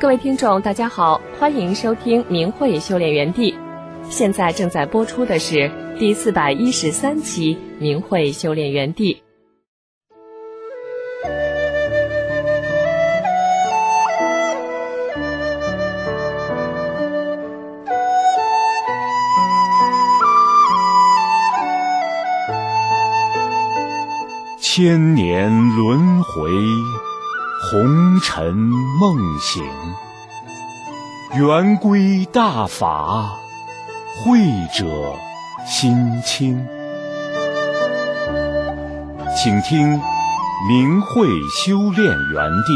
各位听众大家好，欢迎收听明慧修炼园地。现在正在播出的是第413期明慧修炼园地。 千年轮回，红尘梦醒，圆规大法，慧者心清。请听明慧修炼园地。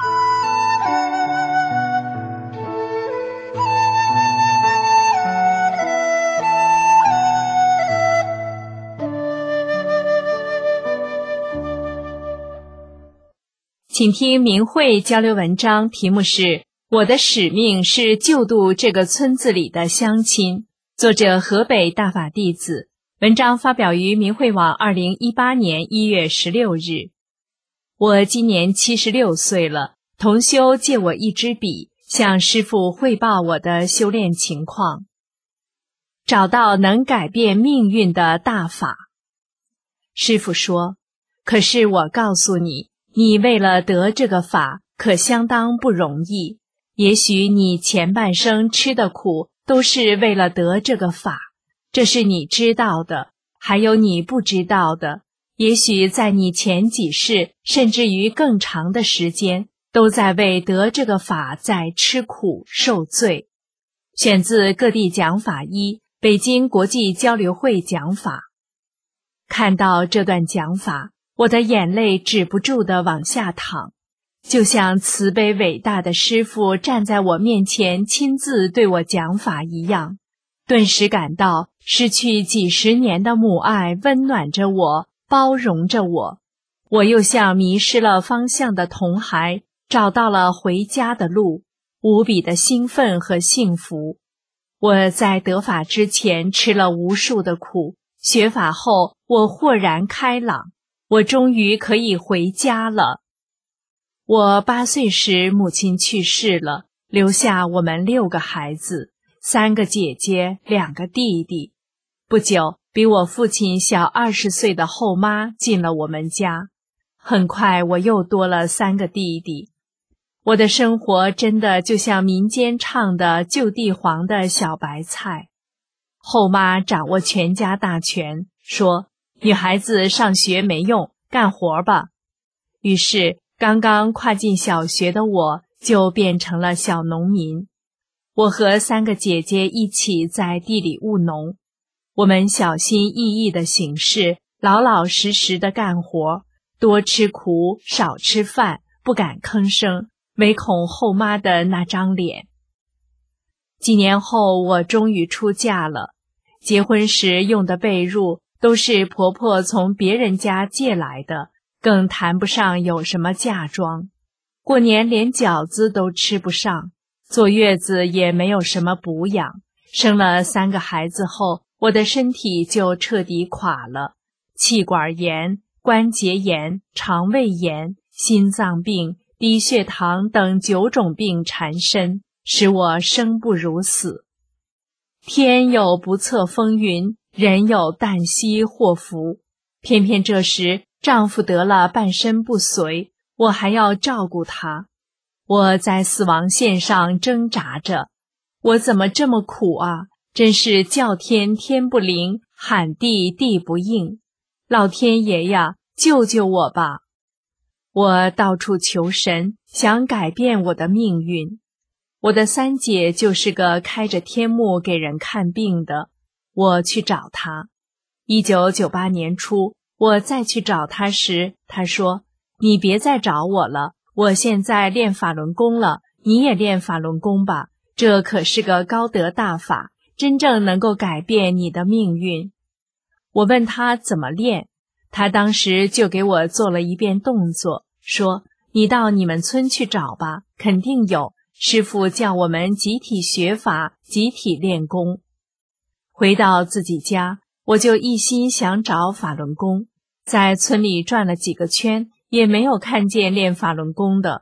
请听明慧交流文章，题目是我的使命是救度这个村子里的乡亲，作者河北大法弟子，文章发表于明慧网2018年1月16日。我今年76岁了，同修借我一支笔，向师父汇报我的修炼情况。找到能改变命运的大法。师父说，可是我告诉你，你为了得这个法，可相当不容易。也许你前半生吃的苦，都是为了得这个法，这是你知道的，还有你不知道的。也许在你前几世，甚至于更长的时间，都在为得这个法在吃苦受罪。选自各地讲法一，北京国际交流会讲法。看到这段讲法，我的眼泪止不住地往下淌，就像慈悲伟大的师父站在我面前亲自对我讲法一样，顿时感到失去几十年的母爱温暖着我，包容着我。我又像迷失了方向的童孩，找到了回家的路，无比的兴奋和幸福。我在得法之前吃了无数的苦，学法后我豁然开朗，我终于可以回家了。我8岁时母亲去世了，留下我们6个孩子，3个姐姐，2个弟弟。不久，比我父亲小20岁的后妈进了我们家。很快我又多了3个弟弟。我的生活真的就像民间唱的救地黄的小白菜。后妈掌握全家大权，说女孩子上学没用，干活吧。于是刚刚跨进小学的我就变成了小农民。我和3个姐姐一起在地里务农，我们小心翼翼地行事，老老实实地干活，多吃苦少吃饭，不敢吭声，唯恐后妈的那张脸。几年后我终于出嫁了，结婚时用的被褥都是婆婆从别人家借来的，更谈不上有什么嫁妆。过年连饺子都吃不上，坐月子也没有什么补养。生了3个孩子后，我的身体就彻底垮了，气管炎、关节炎、肠胃炎、心脏病、低血糖等9种病缠身，使我生不如死。天有不测风云，人有旦夕祸福。偏偏这时丈夫得了半身不遂，我还要照顾他。我在死亡线上挣扎着，我怎么这么苦啊？真是叫天天不灵，喊地地不应。老天爷呀，救救我吧！我到处求神，想改变我的命运。我的3姐就是个开着天幕给人看病的，我去找她。1998年初，我再去找她时，她说，你别再找我了，我现在练法轮功了，你也练法轮功吧，这可是个高德大法，真正能够改变你的命运。我问她怎么练，她当时就给我做了一遍动作，说，你到你们村去找吧，肯定有。师父叫我们集体学法，集体练功。回到自己家，我就一心想找法轮功，在村里转了几个圈，也没有看见练法轮功的。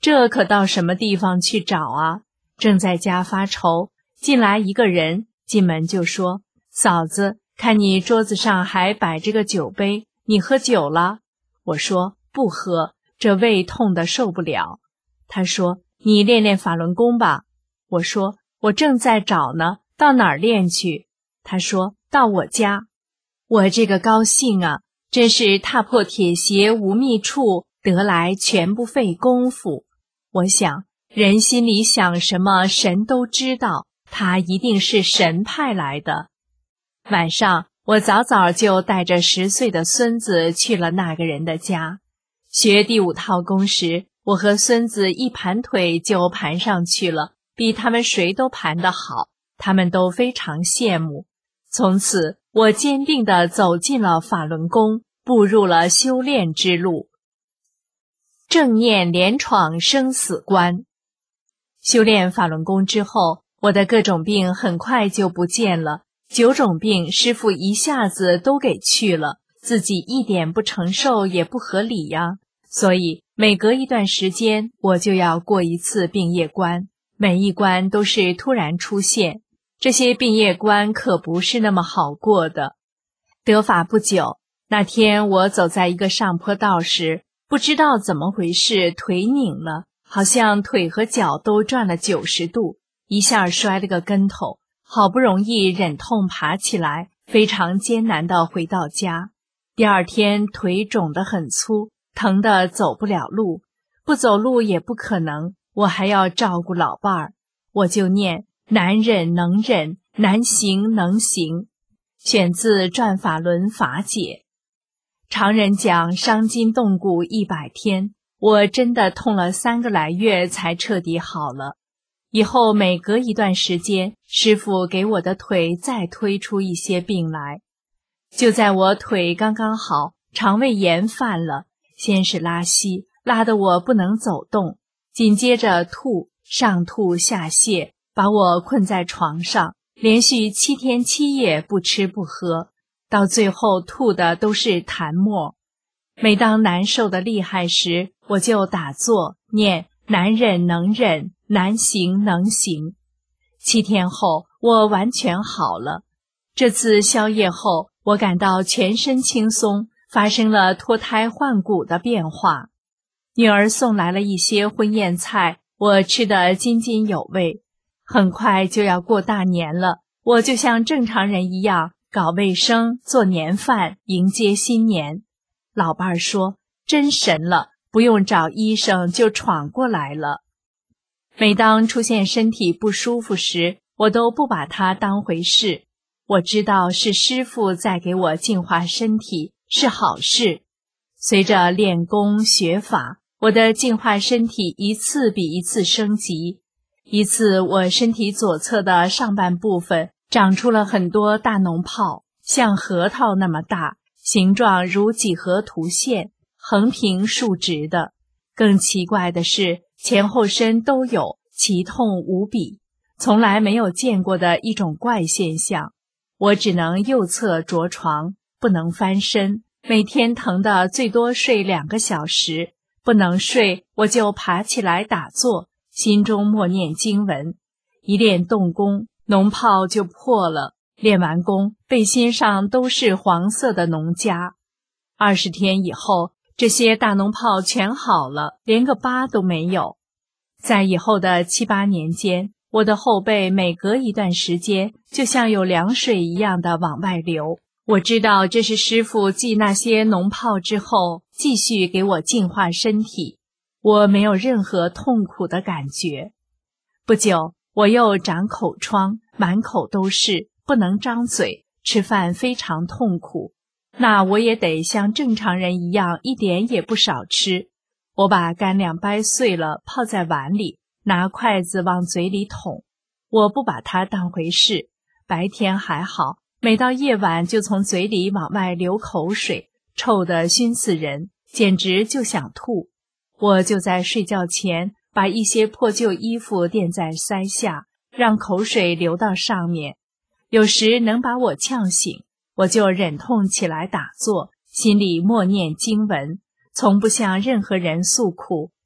这可到什么地方去找啊？正在家发愁，进来一个人，进门就说：嫂子，看你桌子上还摆着个酒杯，你喝酒了？我说不喝，这胃痛得受不了。他说：你练练法轮功吧。我说我正在找呢，到哪儿练去？他说到我家。我这个高兴啊，真是踏破铁鞋无觅处，得来全不费功夫。我想人心里想什么神都知道，他一定是神派来的。晚上我早早就带着10岁的孙子去了那个人的家。学第5套功时，我和孙子一盘腿就盘上去了，比他们谁都盘得好，他们都非常羡慕。从此我坚定地走进了法轮功，步入了修炼之路。正念连闯生死关。修炼法轮功之后，我的各种病很快就不见了，9种病师父一下子都给去了，自己一点不承受也不合理呀。所以每隔一段时间我就要过一次病业关，每一关都是突然出现，这些病业关可不是那么好过的。得法不久，那天我走在一个上坡道时，不知道怎么回事，腿拧了，好像腿和脚都转了90度，一下摔了个跟头，好不容易忍痛爬起来，非常艰难地回到家。第二天腿肿得很粗，疼得走不了路，不走路也不可能，我还要照顾老伴儿，我就念难忍能忍，难行能行，选自《转法轮法解》。常人讲伤筋动骨100天，我真的痛了3个来月才彻底好了。以后每隔一段时间，师父给我的腿再推出一些病来。就在我腿刚刚好，肠胃炎犯了，先是拉稀，拉得我不能走动，紧接着吐，上吐下泻，把我困在床上，连续7天7夜不吃不喝，到最后吐的都是痰沫。每当难受的厉害时，我就打坐念难忍能忍，难行能行。7天后，我完全好了。这次宵夜后，我感到全身轻松，发生了脱胎换骨的变化。女儿送来了一些婚宴菜，我吃得津津有味。很快就要过大年了，我就像正常人一样搞卫生，做年饭，迎接新年。老伴儿说，真神了，不用找医生就闯过来了。每当出现身体不舒服时，我都不把它当回事。我知道是师父在给我净化身体，是好事。随着练功学法，我的净化身体一次比一次升级。一次我身体左侧的上半部分长出了很多大脓泡，像核桃那么大，形状如几何图线，横平竖直的。更奇怪的是，前后身都有，奇痛无比，从来没有见过的一种怪现象。我只能右侧着床，不能翻身，每天疼得最多睡2个小时，不能睡我就爬起来打坐，心中默念经文。一练动功，脓泡就破了，练完功，背心上都是黄色的脓痂。20天以后，这些大脓泡全好了，连个疤都没有。在以后的7、8年间，我的后背每隔一段时间就像有凉水一样的往外流。我知道这是师父继那些脓泡之后继续给我净化身体，我没有任何痛苦的感觉。不久我又长口疮，满口都是，不能张嘴，吃饭非常痛苦。那我也得像正常人一样，一点也不少吃。我把干粮掰碎了，泡在碗里，拿筷子往嘴里捅。我不把它当回事，白天还好，每到夜晚就从嘴里往外流口水，臭得熏死人，简直就想吐。我就在睡觉前把一些破旧衣服垫在腮下，让口水流到上面。有时能把我呛醒，我就忍痛起来打坐，心里默念经文，从不向任何人诉苦，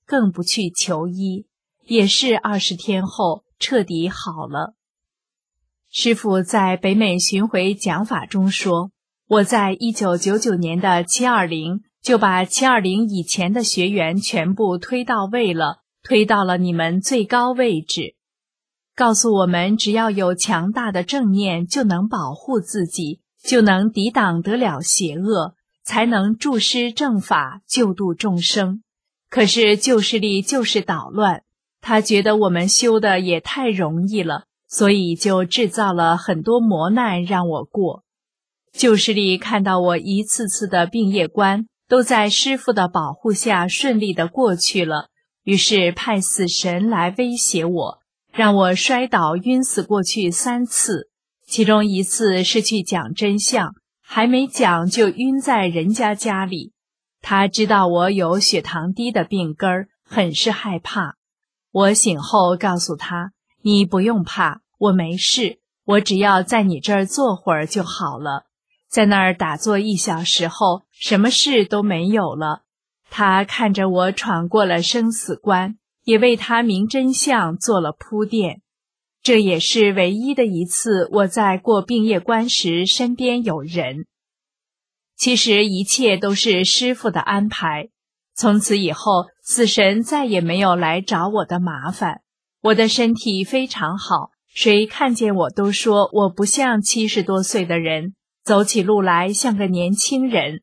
更不去求医，也是20天后彻底好了。师父在北美巡回讲法中说，我在1999年的720就把720以前的学员全部推到位了，推到了你们最高位置，告诉我们只要有强大的正念，就能保护自己，就能抵挡得了邪恶，才能助施正法，救度众生。可是旧势力就是捣乱，他觉得我们修的也太容易了，所以就制造了很多磨难让我过。旧势力看到我一次次的病业关都在师父的保护下顺利的过去了，于是派死神来威胁我，让我摔倒晕死过去3次，其中1次是去讲真相，还没讲就晕在人家家里。他知道我有血糖低的病根儿，很是害怕。我醒后告诉他，你不用怕，我没事，我只要在你这儿坐会儿就好了。在那儿打坐1小时后，什么事都没有了。他看着我闯过了生死关，也为他明真相做了铺垫。这也是唯一的一次我在过病业关时身边有人。其实一切都是师父的安排。从此以后，死神再也没有来找我的麻烦。我的身体非常好，谁看见我都说我不像70多岁的人，走起路来像个年轻人。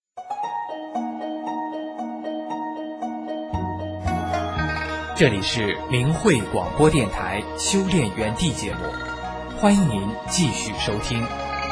这里是明慧广播电台修炼园地节目，欢迎您继续收听。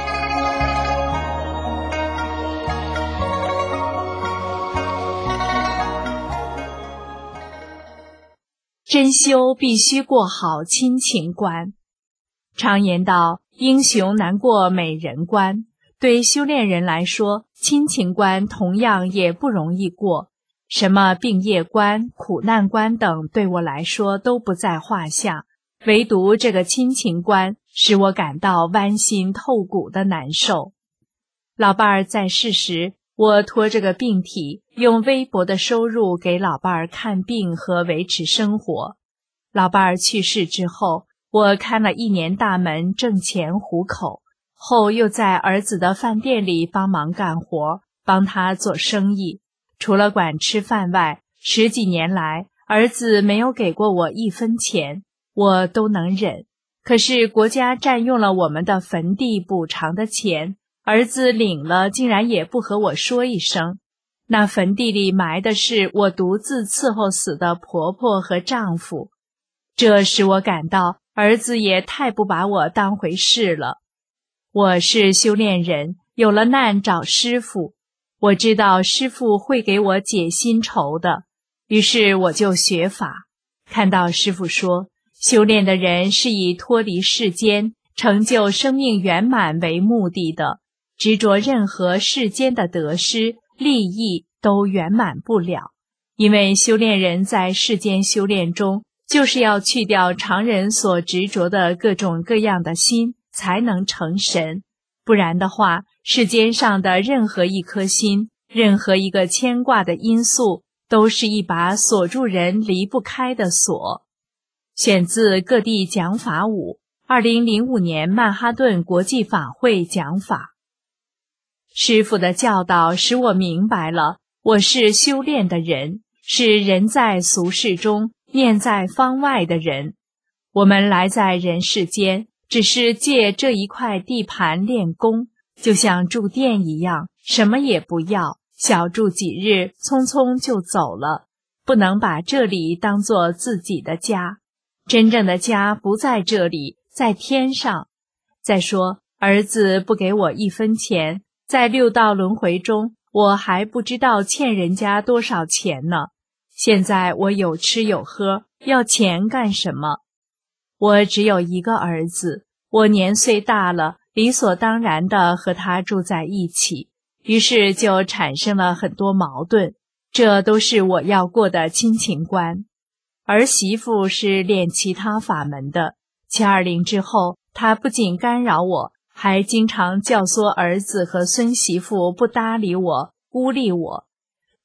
真修必须过好亲情关。常言道，英雄难过美人关。对修炼人来说，亲情关同样也不容易过。什么病业关、苦难关等对我来说都不在话下，唯独这个亲情关使我感到剜心透骨的难受。老伴儿在世时，我拖着个病体，用微薄的收入给老伴儿看病和维持生活。老伴儿去世之后，我看了1年大门挣钱糊口，后又在儿子的饭店里帮忙干活，帮他做生意。除了管吃饭外，10几年来，儿子没有给过我1分钱，我都能忍。可是国家占用了我们的坟地补偿的钱，儿子领了竟然也不和我说一声。那坟地里埋的是我独自伺候死的婆婆和丈夫，这使我感到儿子也太不把我当回事了。我是修炼人，有了难找师父，我知道师父会给我解心愁的，于是我就学法。看到师父说，修炼的人是以脱离世间，成就生命圆满为目的的，执着任何世间的得失、利益都圆满不了。因为修炼人在世间修炼中，就是要去掉常人所执着的各种各样的心，才能成神。不然的话，世间上的任何一颗心，任何一个牵挂的因素，都是一把锁住人离不开的锁。选自各地讲法5 2005年曼哈顿国际法会讲法。师父的教导使我明白了，我是修炼的人，是人在俗世中，念在方外的人。我们来在人世间，只是借这一块地盘练功，就像住店一样，什么也不要，小住几日，匆匆就走了，不能把这里当作自己的家。真正的家不在这里，在天上。再说，儿子不给我1分钱，在6道轮回中，我还不知道欠人家多少钱呢。现在我有吃有喝，要钱干什么？我只有一个儿子，我年岁大了，理所当然地和他住在一起，于是就产生了很多矛盾，这都是我要过的亲情关。儿媳妇是练其他法门的，720之后，她不仅干扰我，还经常教唆儿子和孙媳妇不搭理我，孤立我。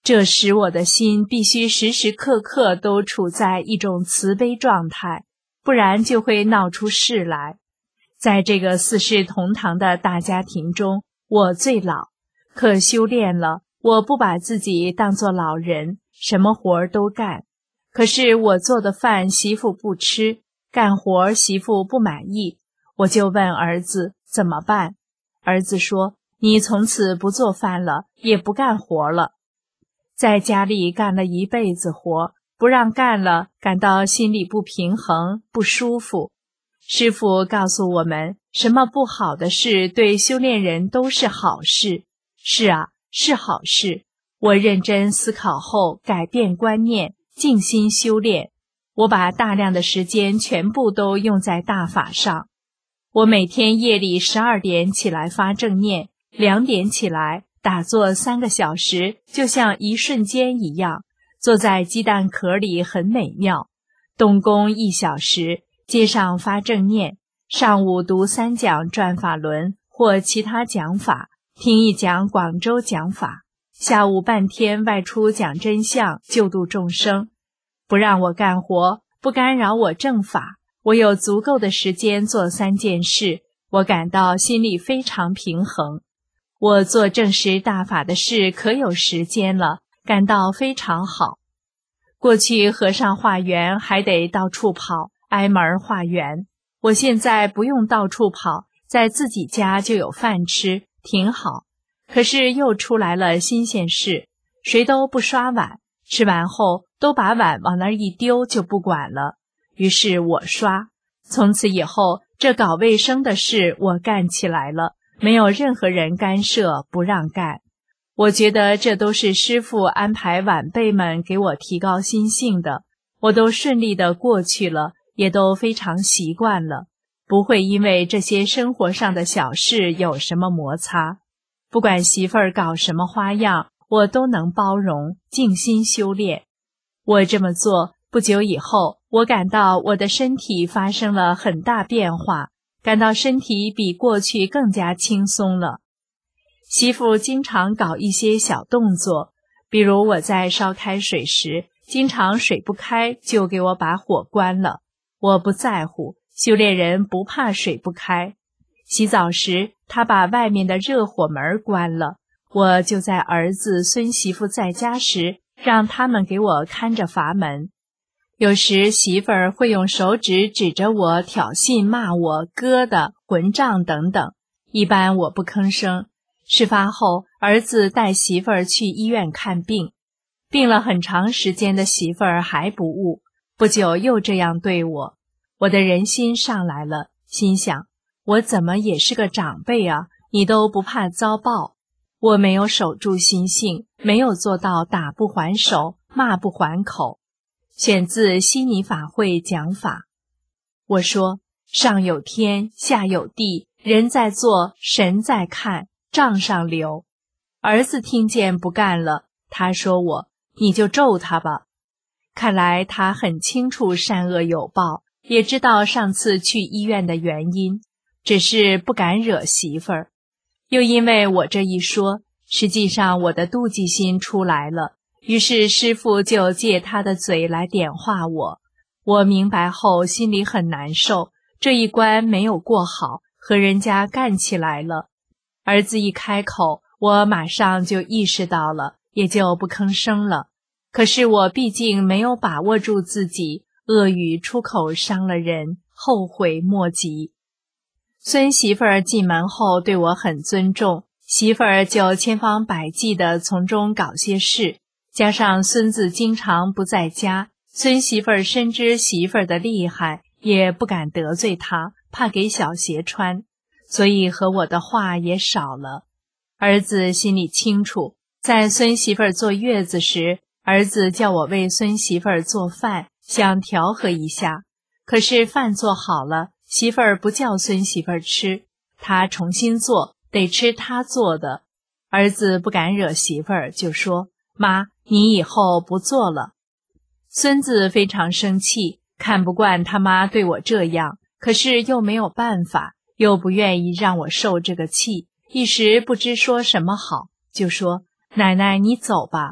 这使我的心必须时时刻刻都处在一种慈悲状态，不然就会闹出事来。在这个四世同堂的大家庭中，我最老，可修炼了，我不把自己当作老人，什么活儿都干。可是我做的饭媳妇不吃，干活媳妇不满意，我就问儿子怎么办。儿子说，你从此不做饭了，也不干活了。在家里干了一辈子活，不让干了，感到心里不平衡，不舒服。师父告诉我们，什么不好的事对修炼人都是好事。是啊，是好事。我认真思考后改变观念，静心修炼。我把大量的时间全部都用在大法上。我每天夜里12点起来发正念，2点起来打坐3个小时，就像一瞬间一样，坐在鸡蛋壳里很美妙。动功1小时，街上发正念，上午读3讲转法轮或其他讲法，听1讲广州讲法，下午半天外出讲真相，救度众生。不让我干活，不干扰我正法，我有足够的时间做3件事，我感到心里非常平衡。我做正实大法的事可有时间了，感到非常好。过去和尚化缘还得到处跑，挨门化缘。我现在不用到处跑，在自己家就有饭吃，挺好。可是又出来了新鲜事，谁都不刷碗，吃完后都把碗往那儿一丢就不管了。于是我刷。从此以后，这搞卫生的事我干起来了，没有任何人干涉，不让干。我觉得这都是师父安排晚辈们给我提高心性的，我都顺利地过去了，也都非常习惯了，不会因为这些生活上的小事有什么摩擦。不管媳妇儿搞什么花样，我都能包容，静心修炼。我这么做，不久以后，我感到我的身体发生了很大变化，感到身体比过去更加轻松了。媳妇经常搞一些小动作，比如我在烧开水时，经常水不开就给我把火关了。我不在乎，修炼人不怕水不开。洗澡时，他把外面的热火门关了，我就在儿子孙媳妇在家时，让他们给我看着阀门。有时媳妇儿会用手指指着我挑衅骂我疙瘩、混账等等，一般我不吭声。事发后，儿子带媳妇儿去医院看病，病了很长时间的媳妇儿还不悟，不久又这样对我。我的人心上来了，心想，我怎么也是个长辈啊，你都不怕遭报。我没有守住心性，没有做到打不还手，骂不还口。选自悉尼法会讲法。我说，上有天，下有地，人在做，神在看，账上留。儿子听见不干了，他说我，你就咒他吧。看来他很清楚善恶有报，也知道上次去医院的原因，只是不敢惹媳妇儿。又因为我这一说，实际上我的妒忌心出来了，于是师父就借他的嘴来点化我。我明白后心里很难受，这一关没有过好，和人家干起来了。儿子一开口，我马上就意识到了，也就不吭声了。可是我毕竟没有把握住自己，恶语出口伤了人，后悔莫及。孙媳妇儿进门后对我很尊重，媳妇儿就千方百计地从中搞些事，加上孙子经常不在家，孙媳妇儿深知媳妇儿的厉害，也不敢得罪她，怕给小鞋穿，所以和我的话也少了。儿子心里清楚，在孙媳妇儿坐月子时，儿子叫我为孙媳妇儿做饭，想调和一下。可是饭做好了，媳妇儿不叫孙媳妇儿吃，她重新做，得吃她做的。儿子不敢惹媳妇儿，就说，妈，你以后不做了。孙子非常生气，看不惯他妈对我这样，可是又没有办法，又不愿意让我受这个气，一时不知说什么好，就说，奶奶你走吧。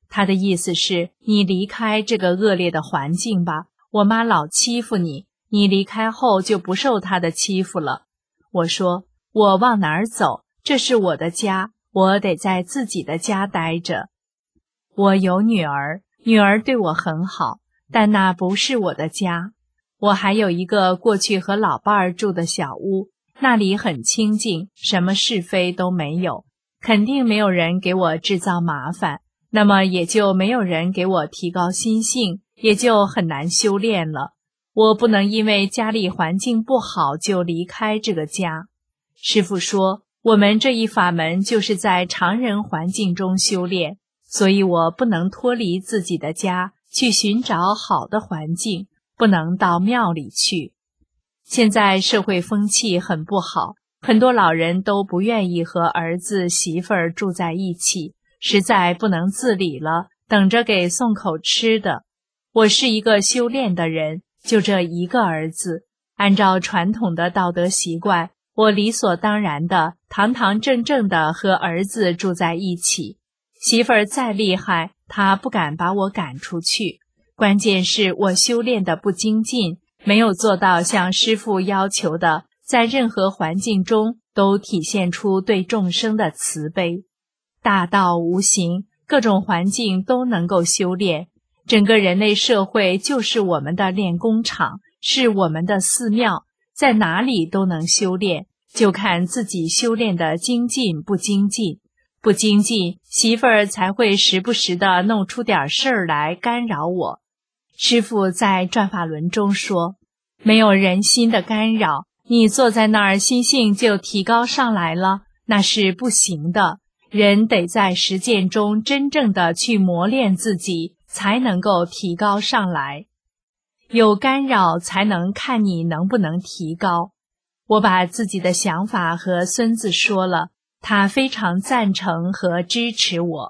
他的意思是，你离开这个恶劣的环境吧，我妈老欺负你，你离开后就不受她的欺负了。我说，我往哪儿走？这是我的家，我得在自己的家待着。我有女儿，女儿对我很好，但那不是我的家。我还有一个过去和老伴儿住的小屋，那里很清静，什么是非都没有，肯定没有人给我制造麻烦，那么也就没有人给我提高心性，也就很难修炼了。我不能因为家里环境不好就离开这个家。师父说，我们这一法门就是在常人环境中修炼，所以我不能脱离自己的家，去寻找好的环境，不能到庙里去。现在社会风气很不好，很多老人都不愿意和儿子媳妇儿住在一起，实在不能自理了，等着给送口吃的。我是一个修炼的人，就这一个儿子，按照传统的道德习惯，我理所当然的堂堂正正的和儿子住在一起。媳妇儿再厉害，她不敢把我赶出去。关键是我修炼的不精进，没有做到像师父要求的，在任何环境中都体现出对众生的慈悲。大道无形，各种环境都能够修炼。整个人类社会就是我们的练功场，是我们的寺庙，在哪里都能修炼，就看自己修炼的精进不精进。不精进，媳妇儿才会时不时地弄出点事儿来干扰我。师父在转法轮中说，没有人心的干扰，你坐在那儿心性就提高上来了，那是不行的。人得在实践中真正的去磨练自己，才能够提高上来。有干扰才能看你能不能提高。我把自己的想法和孙子说了，他非常赞成和支持我。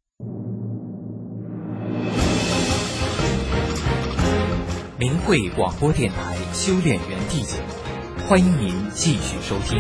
明慧广播电台修炼园地节目，欢迎您继续收听。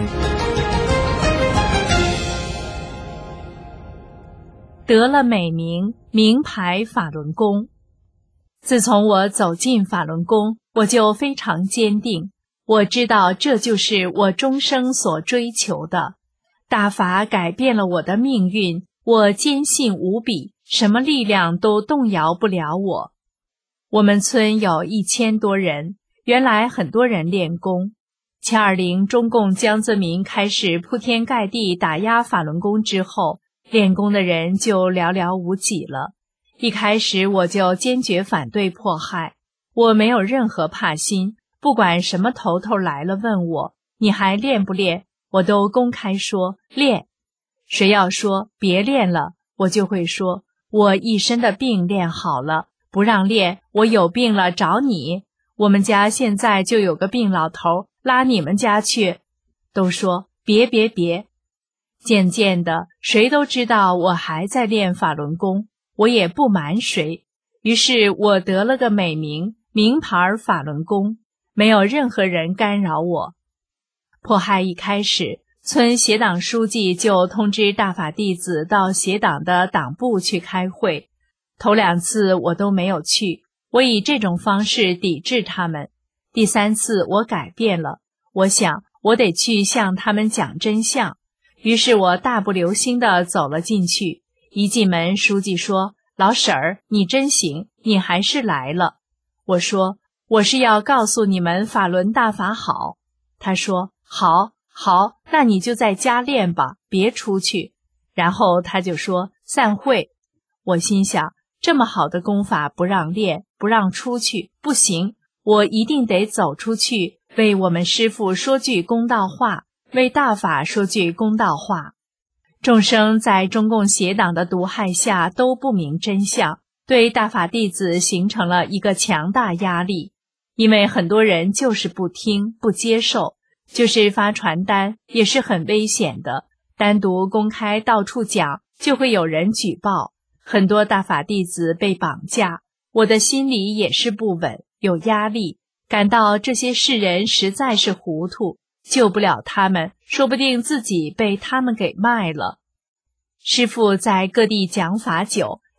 得了美名，名牌法轮功。自从我走进法轮功，我就非常坚定，我知道这就是我终生所追求的。大法改变了我的命运，我坚信无比，什么力量都动摇不了我。我们村有1000多人，原来很多人练功。720中共江泽民开始铺天盖地打压法轮功之后，练功的人就寥寥无几了。一开始我就坚决反对迫害，我没有任何怕心，不管什么头头来了问我，你还练不练？我都公开说练。谁要说别练了，我就会说，我一身的病练好了，不让练，我有病了找你。我们家现在就有个病老头，拉你们家去。都说别。渐渐的，谁都知道我还在练法轮功，我也不瞒谁。于是我得了个美名，名牌法轮功，没有任何人干扰我。迫害一开始，村协党书记就通知大法弟子到协党的党部去开会。头2次我都没有去，我以这种方式抵制他们。第3次我改变了，我想我得去向他们讲真相。于是我大步流星地走了进去。一进门，书记说，老婶儿，你真行，你还是来了。我说，我是要告诉你们法轮大法好。他说，好，那你就在家练吧，别出去。然后他就说，散会。我心想，这么好的功法不让练，不让出去，不行，我一定得走出去，为我们师父说句公道话，为大法说句公道话。众生在中共邪党的毒害下都不明真相，对大法弟子形成了一个强大压力。因为很多人就是不听不接受，就是发传单也是很危险的，单独公开到处讲就会有人举报。很多大法弟子被绑架，我的心里也是不稳，有压力，感到这些世人实在是糊涂，救不了他们，说不定自己被他们给卖了。师父在各地讲法久，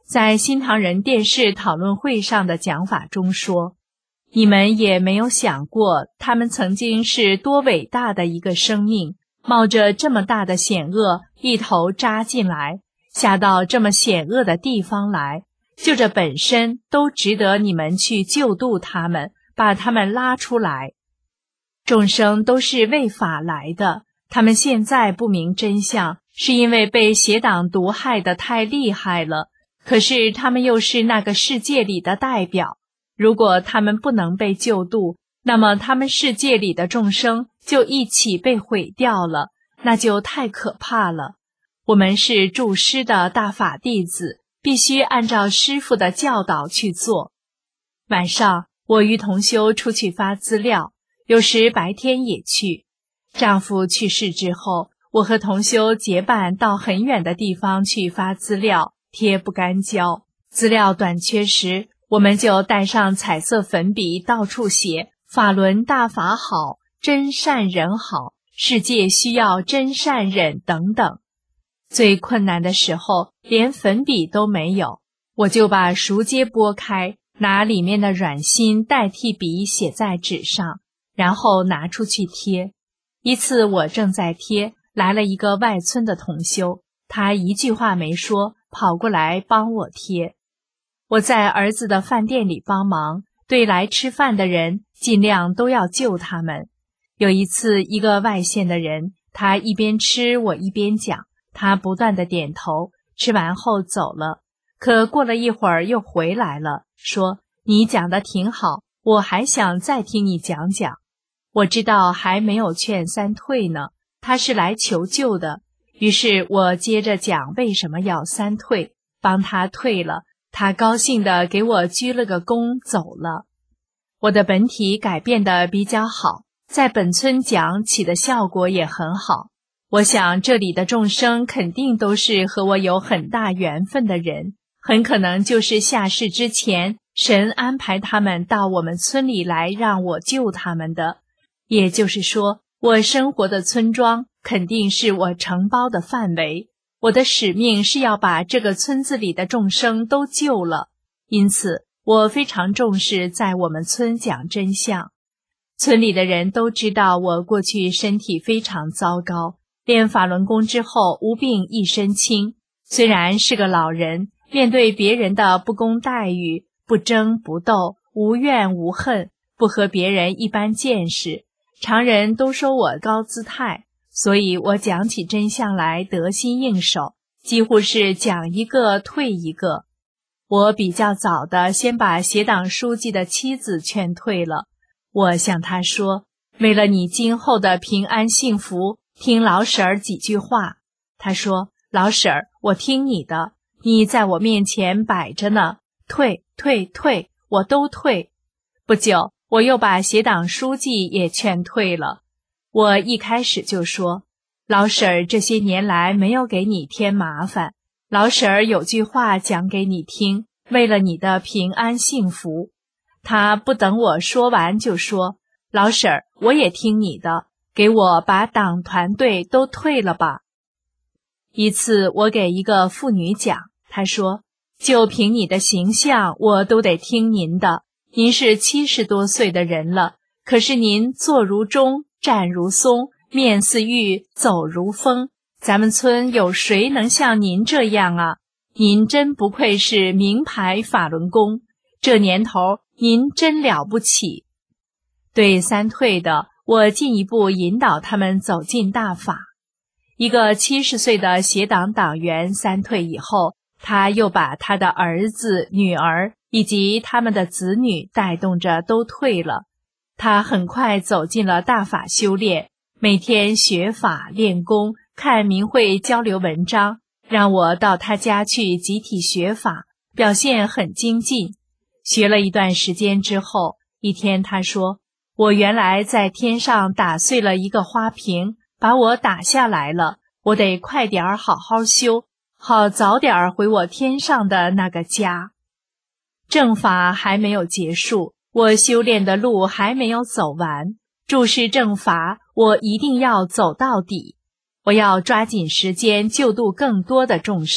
在新唐人电视讨论会上的讲法中说，你们也没有想过，他们曾经是多伟大的一个生命，冒着这么大的险恶，一头扎进来，下到这么险恶的地方来，就这本身都值得你们去救度他们，把他们拉出来。众生都是为法来的，他们现在不明真相，是因为被邪党毒害得太厉害了，可是他们又是那个世界里的代表，如果他们不能被救度，那么他们世界里的众生就一起被毁掉了，那就太可怕了。我们是著师的大法弟子，必须按照师父的教导去做。晚上我与同修出去发资料，有时白天也去。丈夫去世之后，我和同修结伴到很远的地方去发资料，贴不干胶。资料短缺时，我们就带上彩色粉笔，到处写法轮大法好，真善人好，世界需要真善忍等等。最困难的时候，连粉笔都没有，我就把熟秸剥开，拿里面的软芯代替笔写在纸上，然后拿出去贴。一次我正在贴，来了一个外村的同修，他一句话没说，跑过来帮我贴。我在儿子的饭店里帮忙，对来吃饭的人尽量都要救他们。有一次一个外县的人，他一边吃我一边讲，他不断地点头，吃完后走了。可过了一会儿又回来了，说你讲得挺好，我还想再听你讲讲。我知道还没有劝三退呢，他是来求救的，于是我接着讲为什么要三退，帮他退了，他高兴地给我鞠了个躬走了。我的本体改变得比较好，在本村讲起的效果也很好。我想这里的众生肯定都是和我有很大缘分的人，很可能就是下世之前神安排他们到我们村里来让我救他们的。也就是说，我生活的村庄肯定是我承包的范围，我的使命是要把这个村子里的众生都救了，因此我非常重视在我们村讲真相。村里的人都知道我过去身体非常糟糕，练法轮功之后无病一身轻，虽然是个老人，面对别人的不公待遇，不争不斗，无怨无恨，不和别人一般见识，常人都说我高姿态，所以我讲起真相来得心应手，几乎是讲一个退一个。我比较早的先把协党书记的妻子劝退了，我向他说，为了你今后的平安幸福，听老婶儿几句话。他说，老婶儿，我听你的，你在我面前摆着呢，退，我都退。不久我又把协党书记也劝退了。我一开始就说，老婶儿这些年来没有给你添麻烦，老婶儿有句话讲给你听，为了你的平安幸福。他不等我说完就说，老婶儿，我也听你的，给我把党团队都退了吧。一次我给一个妇女讲，她说，就凭你的形象，我都得听您的。您是70多岁的人了，可是您坐如钟，站如松，面似玉，走如风。咱们村有谁能像您这样啊？您真不愧是名牌法轮功，这年头您真了不起。对三退的，我进一步引导他们走进大法。一个70岁的协党党员三退以后，他又把他的儿子、女儿以及他们的子女带动着都退了。他很快走进了大法修炼，每天学法练功，看明慧交流文章，让我到他家去集体学法，表现很精进。学了一段时间之后，一天他说，我原来在天上打碎了一个花瓶，把我打下来了，我得快点好好修，好早点回我天上的那个家。正法还没有结束，我修炼的路还没有走完，注释正法我一定要走到底。我要抓紧时间救度更多的众生，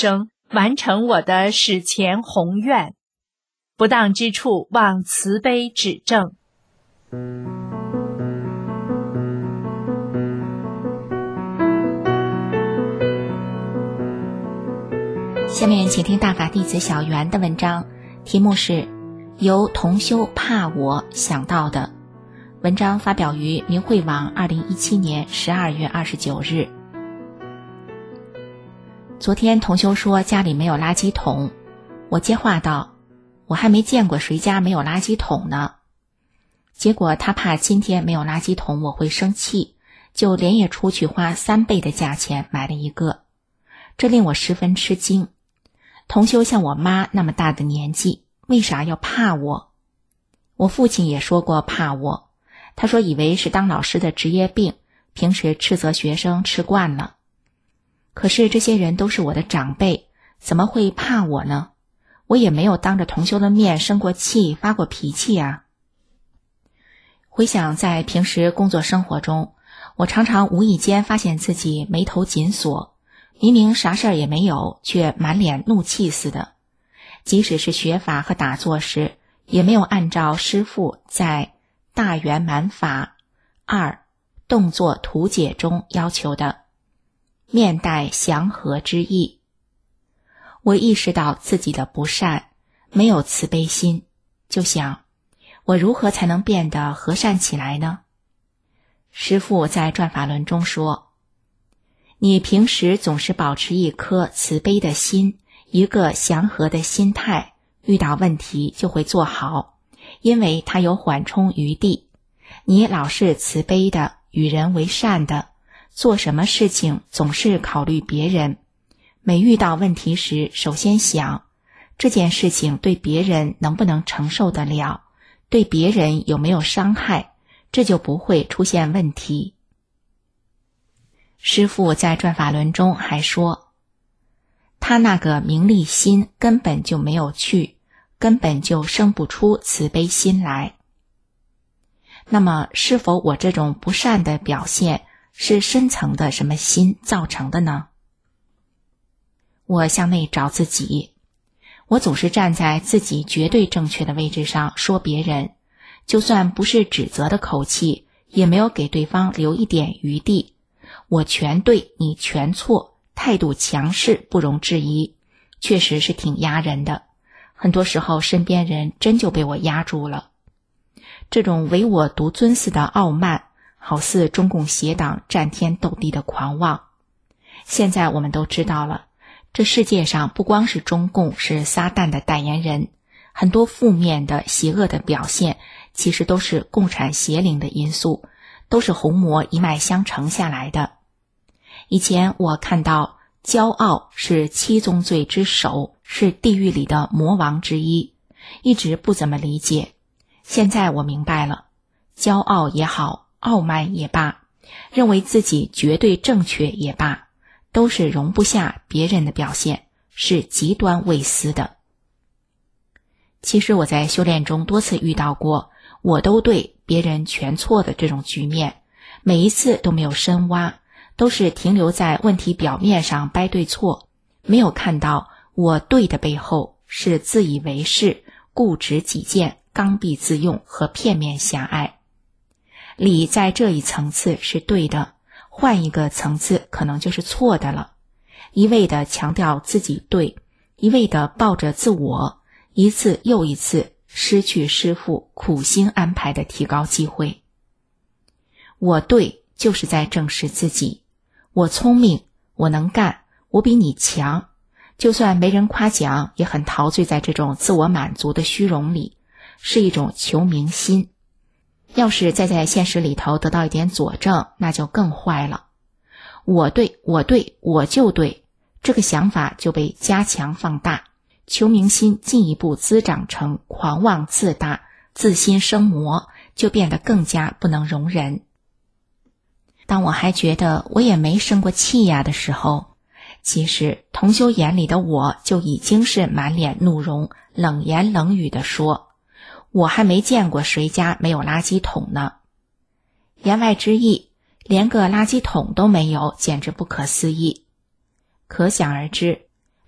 完成我的史前宏愿，不当之处望慈悲指正。 下面请听大法弟子小圆的文章，题目是由同修怕我想到的。文章发表于明慧网2017年12月29日。昨天同修说家里没有垃圾桶，我接话道，我还没见过谁家没有垃圾桶呢。结果他怕今天没有垃圾桶我会生气，就连夜出去花3倍的价钱买了一个，这令我十分吃惊。同修像我妈那么大的年纪，为啥要怕我？我父亲也说过怕我，他说以为是当老师的职业病，平时斥责学生吃惯了。可是这些人都是我的长辈，怎么会怕我呢？我也没有当着同修的面生过气发过脾气啊。回想在平时工作生活中，我常常无意间发现自己眉头紧锁，明明啥事儿也没有，却满脸怒气似的。即使是学法和打坐时，也没有按照师父在大圆满法2动作图解中要求的面带祥和之意。我意识到自己的不善，没有慈悲心，就想我如何才能变得和善起来呢？师父在转法轮中说，你平时总是保持一颗慈悲的心，一个祥和的心态，遇到问题就会做好，因为它有缓冲余地。你老是慈悲的，与人为善的，做什么事情总是考虑别人，每遇到问题时首先想这件事情对别人能不能承受得了，对别人有没有伤害，这就不会出现问题。师父在转法轮中还说，他那个名利心根本就没有去，根本就生不出慈悲心来。那么是否我这种不善的表现是深层的什么心造成的呢？我向内找自己，我总是站在自己绝对正确的位置上说别人，就算不是指责的口气，也没有给对方留一点余地。我全对，你全错，态度强势，不容置疑，确实是挺压人的。很多时候身边人真就被我压住了。这种唯我独尊似的傲慢，好似中共邪党战天斗地的狂妄。现在我们都知道了，这世界上不光是中共是撒旦的代言人，很多负面的邪恶的表现其实都是共产邪灵的因素，都是红魔一脉相承下来的。以前我看到骄傲是7宗罪之首，是地狱里的魔王之一，一直不怎么理解。现在我明白了，骄傲也好，傲慢也罢，认为自己绝对正确也罢，都是容不下别人的表现，是极端畏私的。其实我在修炼中多次遇到过我都对别人全错的这种局面，每一次都没有深挖，都是停留在问题表面上掰对错，没有看到我对的背后是自以为是、固执己见、刚愎自用和片面狭隘。理在这一层次是对的，换一个层次可能就是错的了。一味地强调自己对，一味地抱着自我，一次又一次失去师父苦心安排的提高机会。我对就是在证实自己，我聪明，我能干，我比你强，就算没人夸奖，也很陶醉在这种自我满足的虚荣里，是一种求名心。要是再在现实里头得到一点佐证，那就更坏了。我对，我对，我就对，这个想法就被加强放大，求名心进一步滋长成狂妄自大，自心生魔，就变得更加不能容人。当我还觉得我也没生过气呀的时候，其实同修眼里的我就已经是满脸怒容，冷言冷语地说，我还没见过谁家没有垃圾桶呢。言外之意，连个垃圾桶都没有，简直不可思议。可想而知，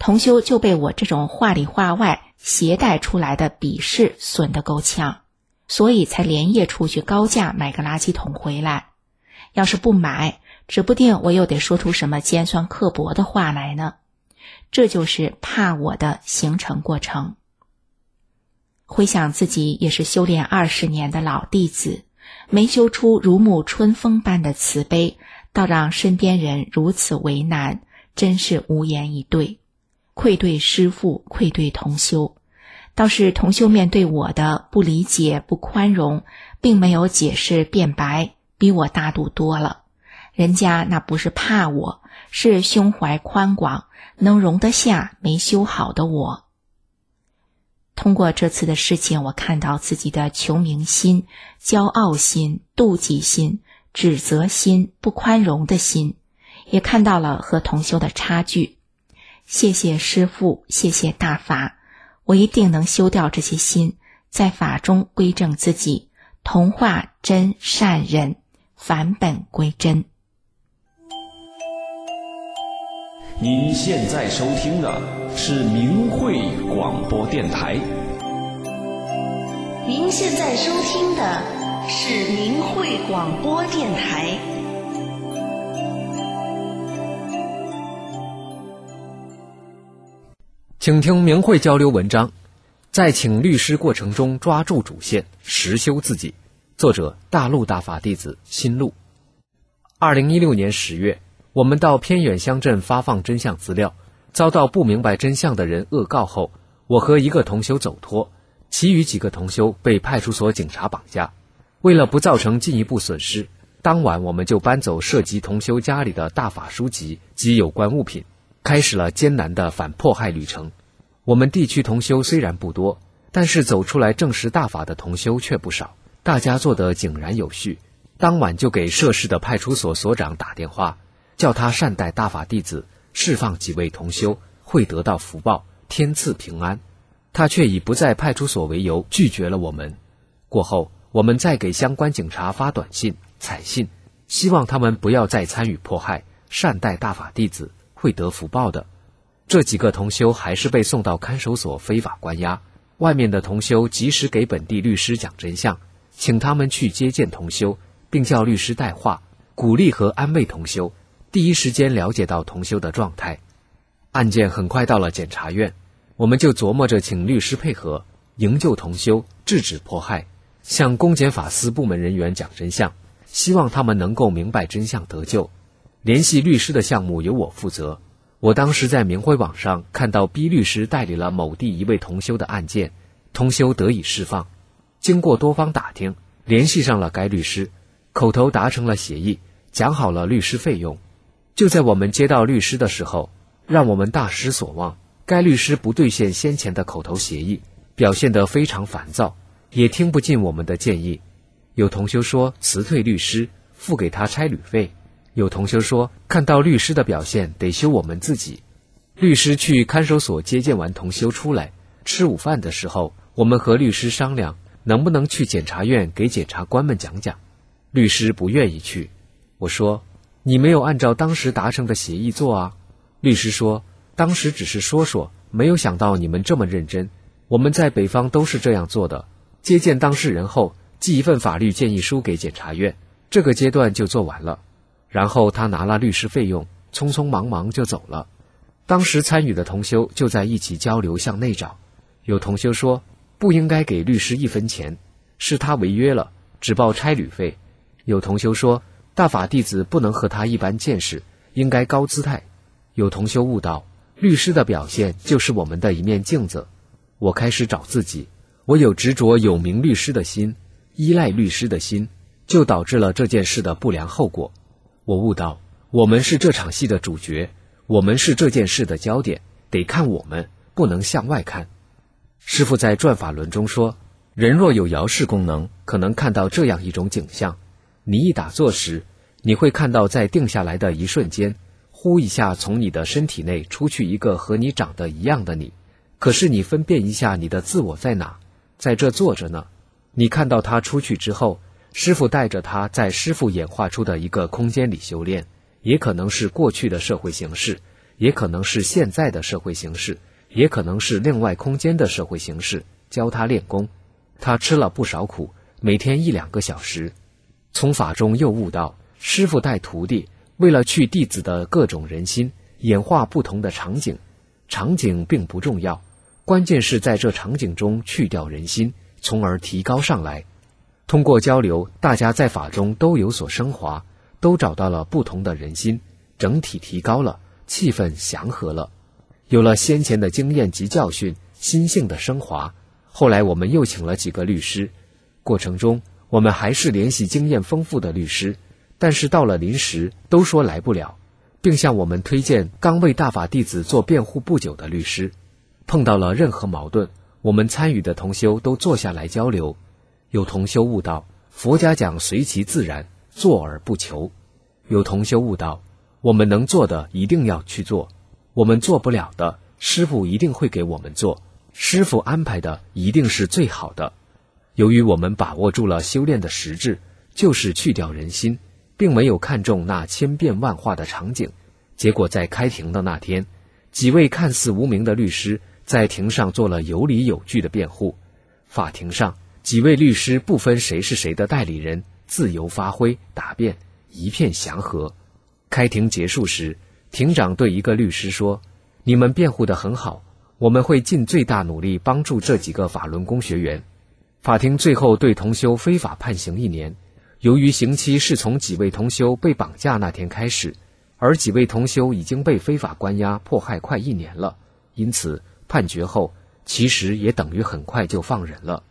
同修就被我这种话里话外携带出来的鄙视损得够呛，所以才连夜出去高价买个垃圾桶回来。要是不买，指不定我又得说出什么尖酸刻薄的话来呢。这就是怕我的形成过程。回想自己也是修炼20年的老弟子，没修出如沐春风般的慈悲，倒让身边人如此为难，真是无言以对。愧对师父，愧对同修。倒是同修面对我的不理解、不宽容，并没有解释辩白，比我大度多了。人家那不是怕我，是胸怀宽广，能容得下没修好的我。通过这次的事情，我看到自己的求名心、骄傲心、妒忌心、指责心、不宽容的心，也看到了和同修的差距。谢谢师父，谢谢大法，我一定能修掉这些心，在法中归正自己，同化真善人，返本归真。 您现在收听的是明慧广播电台。 您现在收听的是明慧广播电台。 请听明慧交流文章，在请律师过程中抓住主线，实修自己。作者大陆大法弟子心路。2016年10月，我们到偏远乡镇发放真相资料，遭到不明白真相的人恶告后，我和一个同修走脱，其余几个同修被派出所警察绑架。为了不造成进一步损失，当晚我们就搬走涉及同修家里的大法书籍及有关物品，开始了艰难的反迫害旅程。我们地区同修虽然不多，但是走出来证实大法的同修却不少，大家做得井然有序。当晚就给涉事的派出所所长打电话，叫他善待大法弟子，释放几位同修，会得到福报，天赐平安。他却以不在派出所为由拒绝了我们。过后，我们再给相关警察发短信、彩信，希望他们不要再参与迫害，善待大法弟子，会得福报的。这几个同修还是被送到看守所非法关押，外面的同修及时给本地律师讲真相，请他们去接见同修，并叫律师带话，鼓励和安慰同修，第一时间了解到同修的状态。案件很快到了检察院，我们就琢磨着请律师配合，营救同修，制止迫害，向公检法司部门人员讲真相，希望他们能够明白真相得救。联系律师的项目由我负责。我当时在明慧网上看到 B 律师代理了某地一位同修的案件，同修得以释放。经过多方打听，联系上了该律师，口头达成了协议，讲好了律师费用。就在我们接到律师的时候，让我们大失所望，该律师不兑现先前的口头协议，表现得非常烦躁，也听不进我们的建议。有同修说辞退律师，付给他差旅费。有同修说看到律师的表现得修我们自己。律师去看守所接见完同修出来，吃午饭的时候，我们和律师商量能不能去检察院给检察官们讲讲。律师不愿意去。我说你没有按照当时达成的协议做啊。律师说当时只是说说，没有想到你们这么认真，我们在北方都是这样做的，接见当事人后寄一份法律建议书给检察院，这个阶段就做完了。然后他拿了律师费用，匆匆忙忙就走了。当时参与的同修就在一起交流向内找，有同修说不应该给律师1分钱，是他违约了，只报差旅费。有同修说大法弟子不能和他一般见识，应该高姿态。有同修悟道，律师的表现就是我们的一面镜子。我开始找自己，我有执着有名律师的心，依赖律师的心，就导致了这件事的不良后果。我悟到，我们是这场戏的主角，我们是这件事的焦点，得看我们，不能向外看。师父在转法轮中说，人若有遥视功能，可能看到这样一种景象：你一打坐时，你会看到在定下来的一瞬间，呼一下从你的身体内出去一个和你长得一样的你，可是你分辨一下你的自我在哪，在这坐着呢。你看到他出去之后，师父带着他在师父演化出的一个空间里修炼，也可能是过去的社会形式， 也可能是现在的社会形势，也可能是另外空间的社会形势，教他练功。他吃了不少苦，每天1-2个小时。从法中又悟到，师父带徒弟，为了去弟子的各种人心，演化不同的场景。场景并不重要，关键是在这场景中去掉人心，从而提高上来。通过交流，大家在法中都有所升华，都找到了不同的人心，整体提高了，气氛祥和了。有了先前的经验及教训，心性的升华。后来我们又请了几个律师，过程中我们还是联系经验丰富的律师，但是到了临时都说来不了，并向我们推荐刚为大法弟子做辩护不久的律师。碰到了任何矛盾，我们参与的同修都坐下来交流。有同修悟到，佛家讲随其自然，做而不求。有同修悟到，我们能做的一定要去做，我们做不了的，师父一定会给我们做，师父安排的一定是最好的。由于我们把握住了修炼的实质，就是去掉人心，并没有看重那千变万化的场景，结果在开庭的那天，几位看似无名的律师在庭上做了有理有据的辩护。法庭上，几位律师不分谁是谁的代理人，自由发挥答辩，一片祥和。开庭结束时，庭长对一个律师说，你们辩护得很好，我们会尽最大努力帮助这几个法轮功学员。法庭最后对同修非法判刑1年，由于刑期是从几位同修被绑架那天开始，而几位同修已经被非法关押迫害快1年了，因此判决后其实也等于很快就放人了。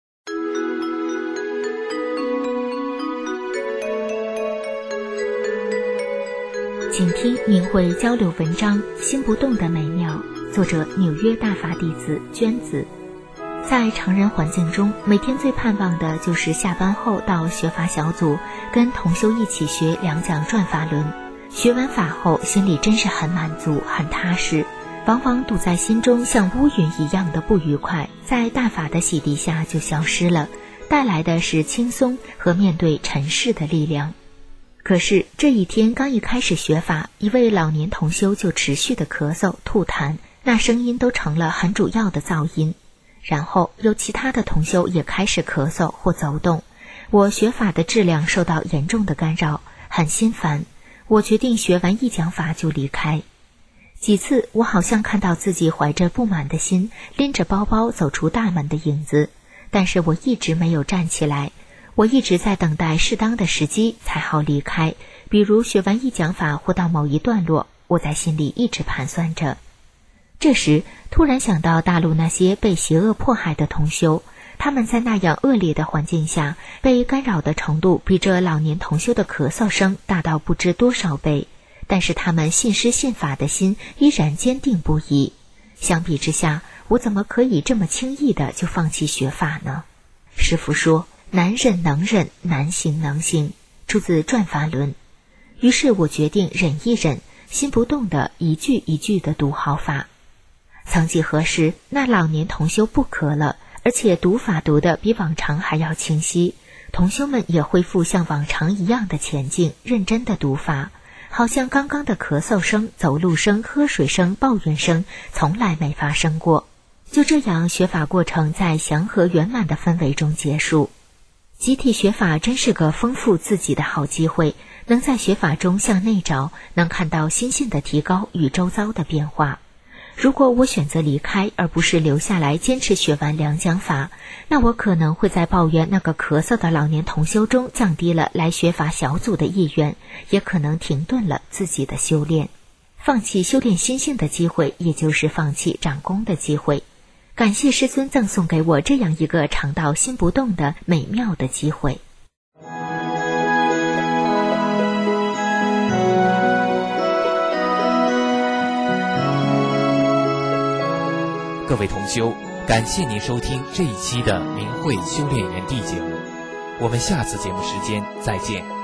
请听明慧交流文章《心不动的美妙》，作者纽约大法弟子娟子。在常人环境中，每天最盼望的就是下班后到学法小组跟同修一起学2讲转法轮。学完法后，心里真是很满足很踏实，往往堵在心中像乌云一样的不愉快，在大法的洗涤下就消失了，带来的是轻松和面对尘世的力量。可是这一天刚一开始学法，一位老年同修就持续的咳嗽吐痰，那声音都成了很主要的噪音。然后有其他的同修也开始咳嗽或走动，我学法的质量受到严重的干扰，很心烦。我决定学完1讲法就离开。几次我好像看到自己怀着不满的心，拎着包包走出大门的影子，但是我一直没有站起来。我一直在等待适当的时机才好离开，比如学完1讲法或到某一段落，我在心里一直盘算着。这时突然想到大陆那些被邪恶迫害的同修，他们在那样恶劣的环境下，被干扰的程度比这老年同修的咳嗽声大到不知多少倍，但是他们信师信法的心依然坚定不移。相比之下，我怎么可以这么轻易的就放弃学法呢？师父说，难忍能忍，难行能行，出自转法轮。于是我决定忍一忍，心不动的一句一句的读好法。曾几何时，那老年同修不咳了，而且读法读得比往常还要清晰，同修们也恢复像往常一样的前进，认真的读法，好像刚刚的咳嗽声、走路声、喝水声、抱怨声从来没发生过。就这样，学法过程在祥和圆满的氛围中结束。集体学法真是个丰富自己的好机会，能在学法中向内找，能看到心性的提高与周遭的变化。如果我选择离开，而不是留下来坚持学完2讲法，那我可能会在抱怨那个咳嗽的老年同修中降低了来学法小组的意愿，也可能停顿了自己的修炼。放弃修炼心性的机会，也就是放弃长功的机会。感谢师尊赠送给我这样一个尝到心不动的美妙的机会。 各位同修，感谢您收听这一期的明慧修炼园地节目，我们下次节目时间再见。